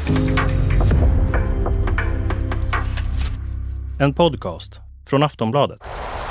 En podcast från Aftonbladet.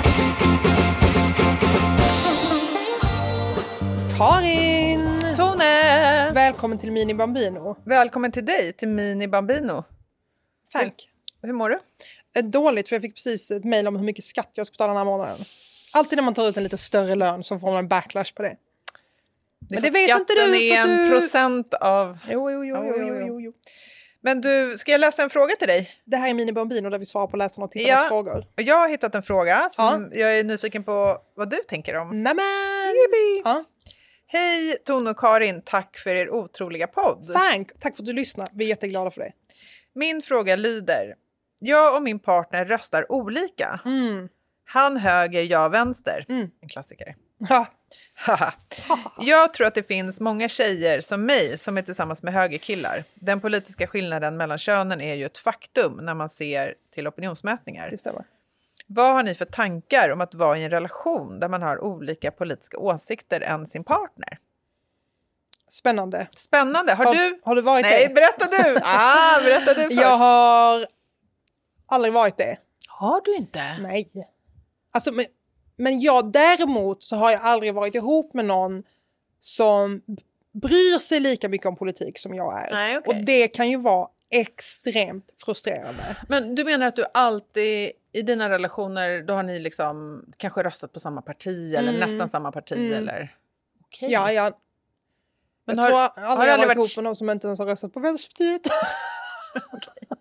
Karin! Tone! Välkommen till Mini Bambino. Välkommen till dig, till Mini Bambino. Tack. Hur mår du? Dåligt, för jag fick precis ett mejl om hur mycket skatt jag ska betala den här månaden. Alltid när man tar ut en lite större lön så får man en backlash på det. Men det vet inte du. Skatten är 1% av... Jo. Men du, ska jag läsa en fråga till dig? Det här är Mini Bambino där vi svarar på läsarna och tittarnas frågor. Och jag har hittat en fråga som jag är nyfiken på vad du tänker om. Nämen! Ja. Hej Tone och Karin, tack för er otroliga podd. Tack för att du lyssnar, vi är jätteglada för det. Min fråga lyder: jag och min partner röstar olika. Han höger, jag vänster. En klassiker. Ja. Jag tror att det finns många tjejer som mig som är tillsammans med högerkillar. Den politiska skillnaden mellan könen är ju ett faktum när man ser till opinionsmätningar. Det stämmer. Vad har ni för tankar om att vara i en relation där man har olika politiska åsikter än sin partner? Spännande. Har du varit det? Nej, berätta du! Berätta du först. Jag har aldrig varit det. Har du inte? Nej. Alltså, men jag däremot så har jag aldrig varit ihop med någon som bryr sig lika mycket om politik som jag är. Nej, okay. Och det kan ju vara extremt frustrerande. Men du menar att du alltid i dina relationer, då har ni liksom kanske röstat på samma parti eller nästan samma parti eller? Okay. Ja. Men jag tror aldrig jag varit ihop med någon som inte ens har röstat på Vänsterpartiet. Okay.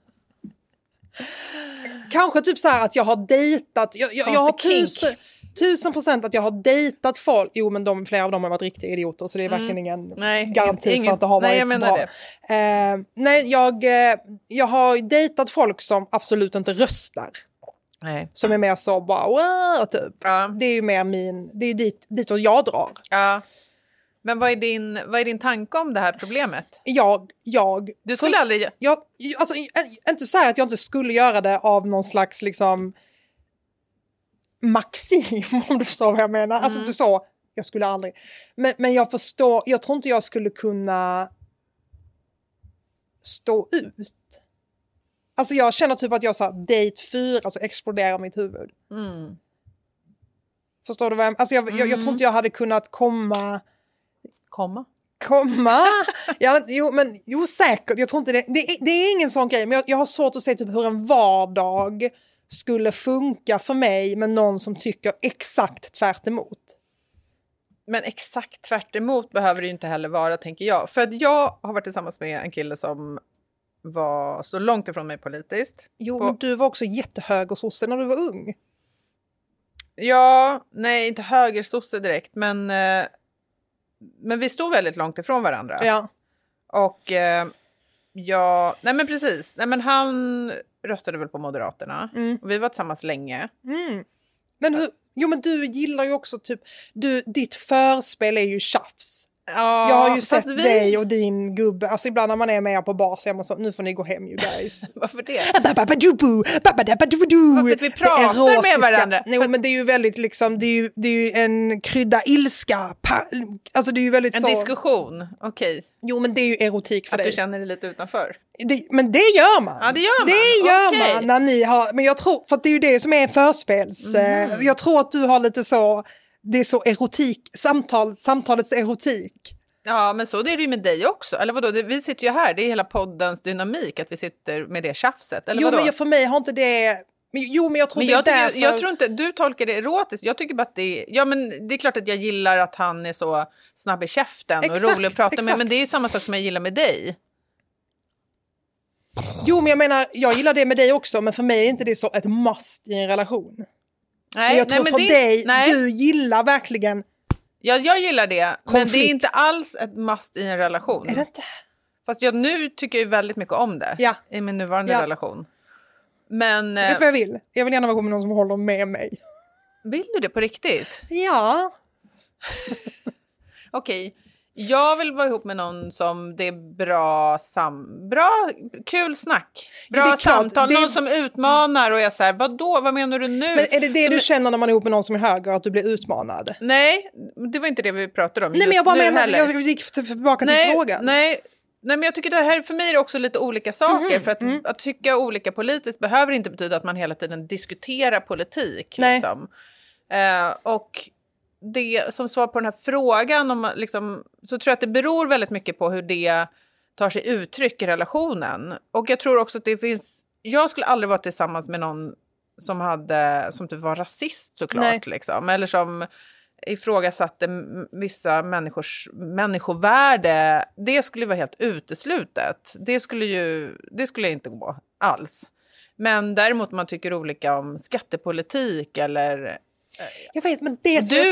Kanske typ så här att jag har dejtat. Jag har 1000% att jag har dejtat folk. Jo, men flera av dem har varit riktiga idioter. Så det är verkligen ingen garanti för att det har varit bra. Jag har dejtat folk som absolut inte röstar. Nej. Som är mer så bara, wow, typ. Ja. Det är ju mer det är ju dit och jag drar. Ja. Men vad är din tanke om det här problemet? Du skulle aldrig... Alltså, inte så här att jag inte skulle göra det av någon slags liksom maxim, om du förstår vad jag menar. Alltså inte så, jag skulle aldrig. Men jag förstår, jag tror inte jag skulle kunna stå ut. Alltså jag känner typ att jag så här, date 4, alltså exploderar mitt huvud. Förstår du vad jag menar? Alltså jag tror inte jag hade kunnat komma. Ja, jo, säkert. Jag tror inte det är ingen sån grej. Men jag har svårt att se typ hur en vardag skulle funka för mig med någon som tycker exakt tvärt emot. Men exakt tvärt emot behöver det ju inte heller vara, tänker jag. För att jag har varit tillsammans med en kille som var så långt ifrån mig politiskt. Jo, men du var också jättehögersosse när du var ung. Ja, nej, inte högersosse direkt, men vi stod väldigt långt ifrån varandra. Ja. Och nej men precis. Nej men han röstade väl på Moderaterna. Och vi var tillsammans länge. Men men du gillar ju också typ, ditt förspel är ju tjafs. Ja, jag har ju sett dig och din gubbe. Alltså ibland när man är med på bar så är man så, nu får ni gå hem you guys. Varför det? Varför att vi pratar med varandra. Nej, men det är ju väldigt liksom, det är ju en krydda ilska. Alltså det är ju väldigt en diskussion, okej. Jo, men det är ju erotik för dig. Att du känner dig lite utanför. Men det gör man. Ja, det gör man. Det gör man när ni har, men jag tror, för att det är ju det som är förspels. Jag tror att du har lite så. Det är så erotik, samtalets erotik. Ja, men så är det ju med dig också. Eller vadå, vi sitter ju här, det är hela poddens dynamik att vi sitter med det tjafset. Eller vadå? Men för mig har inte det... Men jag tror jag tror inte, du tolkar det erotiskt. Jag tycker bara att det är klart att jag gillar att han är så snabb i käften och rolig att prata med. Men det är ju samma sak som jag gillar med dig. Jo, men jag menar, jag gillar det med dig också. Men för mig är inte det så ett must i en relation. Nej, jag tror för dig, du gillar verkligen. Ja, jag gillar det. Konflikt. Men det är inte alls ett must i en relation. Är det inte? Fast nu tycker jag väldigt mycket om det. Ja. I min nuvarande relation. Men... Vet du vad jag vill? Jag vill gärna vara med någon som håller med mig. Vill du det på riktigt? Ja. Okej. Jag vill vara ihop med någon som det är bra kul snack. Bra samtal. Någon som utmanar och jag säger, vad menar du nu? Men är det du känner när man är ihop med någon som är höger, att du blir utmanad? Nej, det var inte det vi pratade om. Nej, men jag bara menar, jag gick tillbaka till frågan. Nej, Nej, men jag tycker det här för mig är också lite olika saker. För att tycka olika politiskt behöver inte betyda att man hela tiden diskuterar politik. Liksom. Och det som svar på den här frågan om, liksom, så tror jag att det beror väldigt mycket på hur det tar sig uttryck i relationen. Och jag tror också att det finns... Jag skulle aldrig vara tillsammans med någon som typ var rasist såklart. Liksom. Eller som ifrågasatte vissa människors människovärde. Det skulle vara helt uteslutet. Det skulle inte gå alls. Men däremot man tycker olika om skattepolitik eller... Jag vet, men det som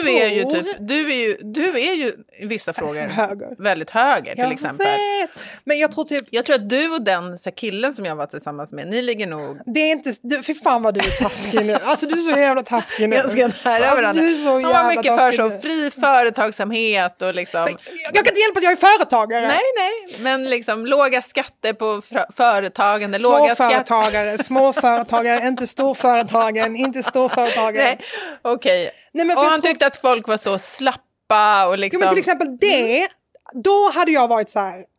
du är ju i vissa frågor väldigt höger till exempel. Vet. Men jag tror att du och den killen som jag var tillsammans med, ni ligger nog... Det är inte... Fy fan vad du är taskig nu. Alltså du är så jävla taskig nu. Ganska nära varandra. Han var mycket för så fri företagsamhet och liksom... Jag kan inte hjälpa att jag är företagare. Nej. Men liksom låga skatter på företagande. Småföretagare, inte storföretagen, inte storföretagare. Nej. Okej. Och han tyckte att folk var så slappa och liksom... Ja, men till exempel det, då hade jag varit så här,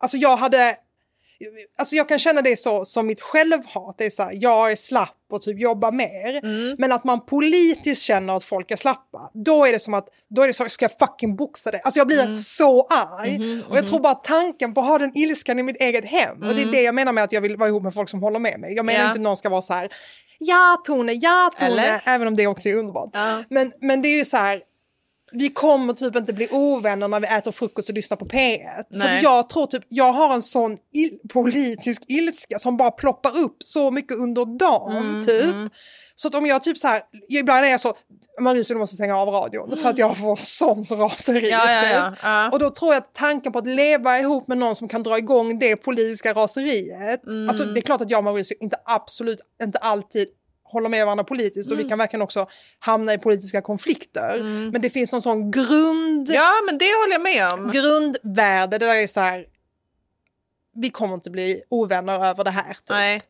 jag kan känna det så som mitt självhat, det är så här, jag är slapp och typ jobbar mer, men att man politiskt känner att folk är slappa, då är det som att, ska jag fucking boxa det, alltså jag blir så arg, och jag tror bara tanken på att ha den ilskan i mitt eget hem, och det är det jag menar med att jag vill vara ihop med folk som håller med mig, jag menar inte att någon ska vara så här, ja Tone, även om det också är underbart, men det är ju så här, vi kommer typ inte bli ovänner när vi äter frukost och lyssnar på P1. För jag tror typ, jag har en sån politisk ilska som bara ploppar upp så mycket under dagen typ. Så att om jag typ så här, ibland är jag så, Mauricio, du måste stänga av radion för att jag får sånt raseri. Och då tror jag att tanken på att leva ihop med någon som kan dra igång det politiska raseriet, alltså det är klart att jag och Mauricio absolut inte alltid håller med varandra politiskt och vi kan verkligen också hamna i politiska konflikter. Men det finns någon sån Ja, men det håller jag med om. Grundvärde, det där är så här, vi kommer inte bli ovänner över det här. Typ. Nej.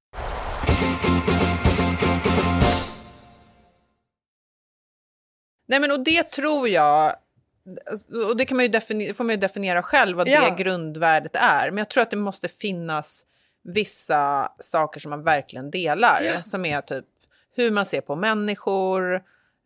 Nej, men och det tror jag, och det kan man ju får man ju definiera själv vad det grundvärdet är. Men jag tror att det måste finnas vissa saker som man verkligen delar. Som är typ hur man ser på människor.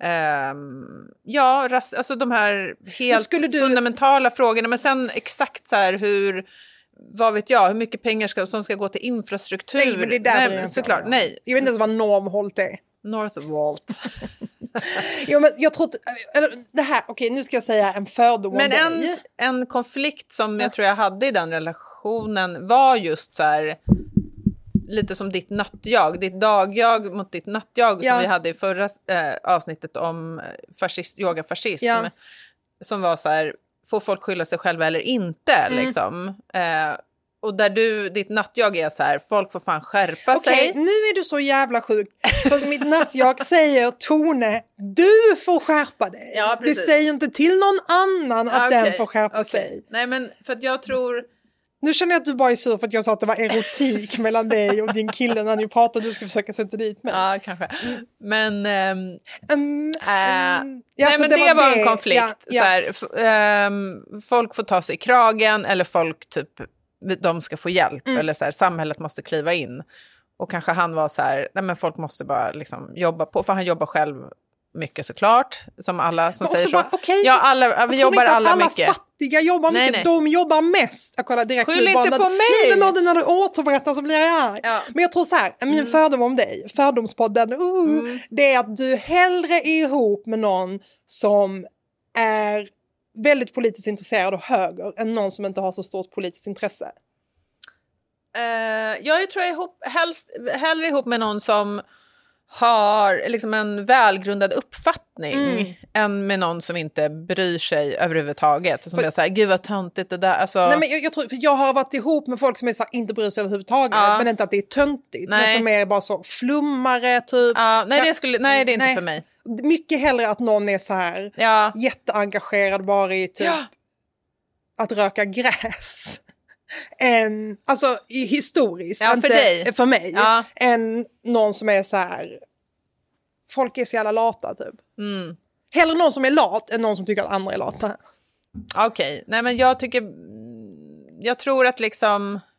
Alltså de här helt fundamentala frågorna. Men sen exakt så här vad vet jag, hur mycket pengar som ska gå till infrastruktur. Nej, men det är där såklart, nej. Jag vet inte ens vad Northvolt är. Northvolt. Jo, men jag tror det här, okej, nu ska jag säga en fördom. Men en konflikt som jag tror jag hade i den relationen var just så här, lite som ditt ditt dagjag mot ditt nattjag som vi hade i förra avsnittet om yogafascism. Som var så här, får folk skylla sig själva eller inte liksom. Och där ditt nattjag är så här, folk får fan skärpa sig. Okej, nu är du så jävla sjuk. För mitt nattjag säger, Tone, du får skärpa dig. Ja, det säger inte till någon annan att den får skärpa sig. Nej, men för att jag tror... Nu känner jag att du bara är sur för att jag sa att det var erotik mellan dig och din kille när ni pratade. Du ska försöka sätta dit mig. Ja, kanske. Men... nej, men det var en konflikt. Så här, folk får ta sig i kragen eller folk typ... de ska få hjälp eller så här, samhället måste kliva in. Och kanske han var så här, nej men folk måste bara liksom jobba på, för han jobbar själv mycket såklart, som alla som säger så. Vi jobbar alla mycket. Alla fattiga jobbar mycket, nej. De jobbar mest. Jag kollar direkt. Skyll inte på mig! Nej, men när du återberättar så blir jag arg. Ja. Men jag tror så här, min fördom om dig, fördomspodden, det är att du hellre är ihop med någon som är väldigt politiskt intresserad och höger än någon som inte har så stort politiskt intresse. Jag tror hellre ihop med någon som har liksom en välgrundad uppfattning än med någon som inte bryr sig överhuvudtaget. Som jag säger, gud vad töntigt det där. Alltså... Nej, men jag tror, för jag har varit ihop med folk som är så här, inte bryr sig överhuvudtaget, men inte att det är töntigt. Nej. Men som är bara så flummare typ. Nej, det är inte för mig. Mycket hellre att någon är så här jätteengagerad bara i typ att röka gräs. Alltså historiskt, inte för mig, än någon som är så här, folk är så jävla lata typ. Hellre någon som är lat än någon som tycker att andra är lata. Okej, nej men jag tror att liksom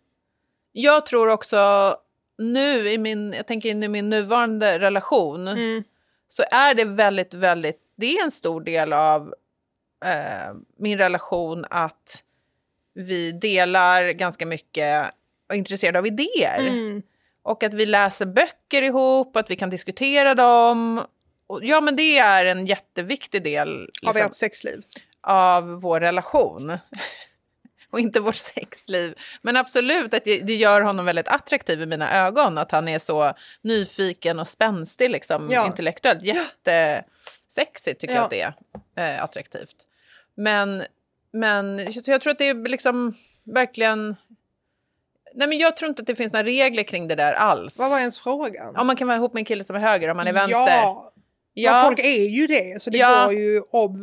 Jag tror också nu i min nuvarande relation så är det väldigt, väldigt, det är en stor del av min relation att vi delar ganska mycket och är intresserade av idéer. Och att vi läser böcker ihop, att vi kan diskutera dem. Och, ja, men det är en jätteviktig del liksom, av ert sexliv. Av vår relation. Och inte vårt sexliv. Men absolut att det gör honom väldigt attraktiv i mina ögon. Att han är så nyfiken och spänstig liksom, intellektuellt. Jättesexigt tycker jag att det är attraktivt. Men så jag tror att det är liksom verkligen... Nej, men jag tror inte att det finns några regler kring det där alls. Vad var ens frågan? Om man kan vara ihop med en kille som är höger, om man är vänster. Ja. Folk är ju det, så det går ju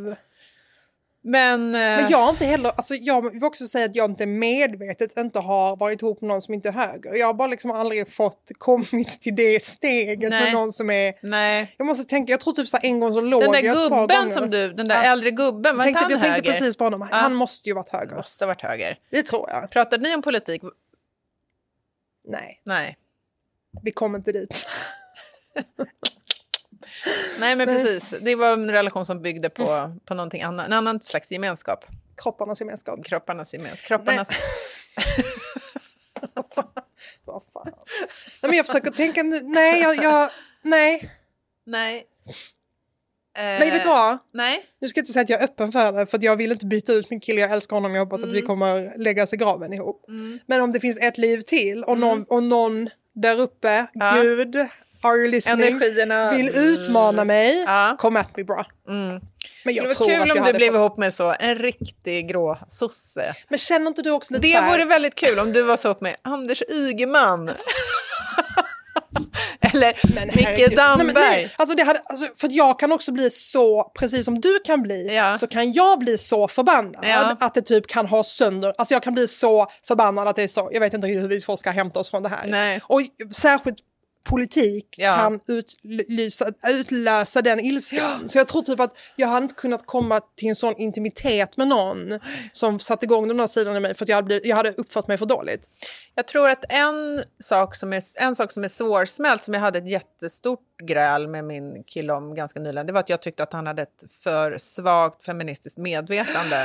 Men jag har inte heller, alltså jag vill också säga att jag inte medvetet inte har varit ihop med någon som inte är höger. Jag har bara liksom aldrig kommit till det steget med någon som är... Nej. Jag måste tänka, jag tror typ så en gång så låg jag ett par gånger. Den där äldre gubben, var inte han höger? Jag tänkte precis på honom, han måste ju varit höger. Måste ha varit höger. Det tror jag. Pratade ni om politik? Nej. Vi kom inte dit. Nej, men precis. Det var en relation som byggde på någonting annat. En annan slags gemenskap. Kropparnas gemenskap. Vad fan. Nej, men jag försöker tänka nu. Nej. Men vet du vad? Nej. Nu ska jag inte säga att jag är öppen för det. För att jag vill inte byta ut min kille. Jag älskar honom. Jag hoppas att vi kommer lägga sig i graven ihop. Men om det finns ett liv till. Och någon där uppe. Gud. Are you listening? Energierna vill utmana mig. Kom at me bra. Men jag det var kul om du blev ihop med en riktig grå sosse. Men känner inte du också lite det vore väldigt kul om du var så ihop med Anders Ygeman. Eller Micke Damberg. Nej, för att jag kan också bli så, precis som du kan bli, så kan jag bli så förbannad att det typ kan ha sönder. Alltså jag kan bli så förbannad att det är så, jag vet inte hur vi ska hämta oss från det här. Nej. Och särskilt politik kan utlösa den ilskan. Så jag tror typ att jag hade inte kunnat komma till en sån intimitet med någon som satte igång de där sidorna i mig för att jag hade uppfört mig för dåligt. Jag tror att en sak som är svårsmält, som jag hade ett jättestort gräl med min kille om ganska nyligen, det var att jag tyckte att han hade ett för svagt feministiskt medvetande.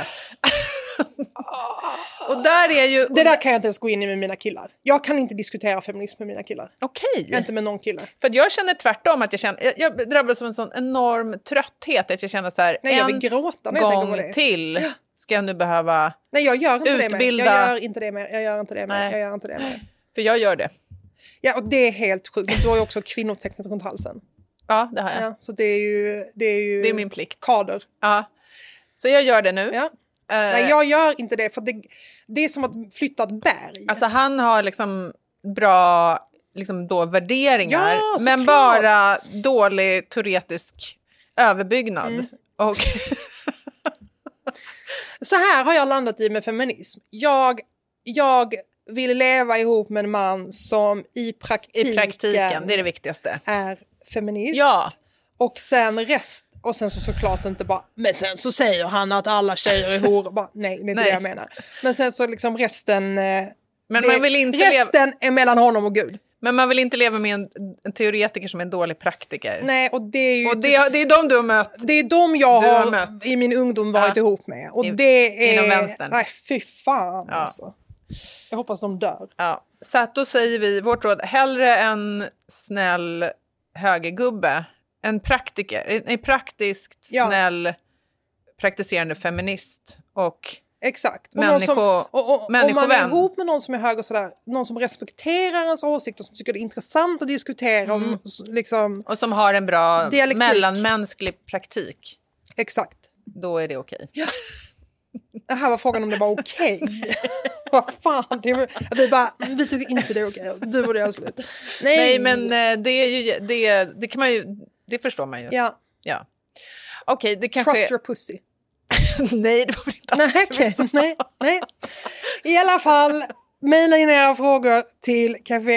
Och där är ju... Det där kan jag inte ens gå in i med mina killar. Jag kan inte diskutera feminism med mina killar. Okej. Inte med någon kille. För jag känner tvärtom att jag drabbas av en sån enorm trötthet att jag känner så här, jag vill gråta när gång jag till ska jag nu behöva jag gör inte utbilda... det mer. Jag gör inte det mer. För jag gör det. Ja, och det är helt sjukt. Men du har ju också kvinnotecknet runt halsen. Ja, det har jag. Ja, så det är ju... Det är min plikt. Kader. Ja. Så jag gör det nu. Ja. Nej, jag gör inte det, för det är som att flytta ett berg. Alltså han har liksom bra liksom då värderingar, men klart. bara dålig teoretisk överbyggnad. Och så här har jag landat i med feminism. Jag vill leva ihop med en man som i praktiken det är det viktigaste. Är feminist. Ja. Och sen och sen så såklart inte bara, men sen så säger han att alla tjejer är hor. Bara, nej, det är inte det jag menar. Men sen så liksom resten... Men man vill inte resten är mellan honom och Gud. Men man vill inte leva med en teoretiker som är en dålig praktiker. Nej, och det är ju... Och det är de du har mött. Det är de jag har mött. I min ungdom varit ihop med. Och det är... Inom vänstern. Nej, fy fan alltså. Jag hoppas de dör. Ja. Så att då säger vi, vårt råd, hellre en snäll högergubbe. En praktiker, en praktiskt snäll praktiserande feminist och exakt. Och människovän. Om man är ihop med någon som är höger sådär, någon som respekterar ens åsikter, som tycker det är intressant att diskutera om, liksom, och som har en bra dialektik. Mellanmänsklig praktik. Exakt. Då är det okej. Ja. Det här var frågan om det var okej. Vad fan, vi tycker inte det är okej. Du borde göra slut. Nej, men det är ju det kan man ju, det förstår man ju. Ja. Okej, det kanske... Trust your pussy. Nej, det var väl inte Nej. I alla fall, mejla in era frågor till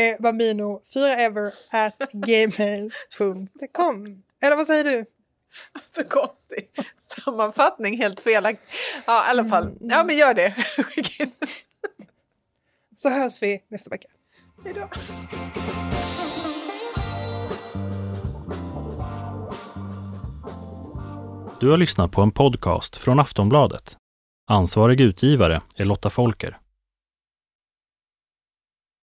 cafébambino4ever@gmail.com. Eller vad säger du? Så konstig sammanfattning, helt felaktig. Ja, i alla fall. Ja, men gör det. Så hörs vi nästa vecka. Hejdå. Du har lyssnat på en podcast från Aftonbladet. Ansvarig utgivare är Lotta Folker.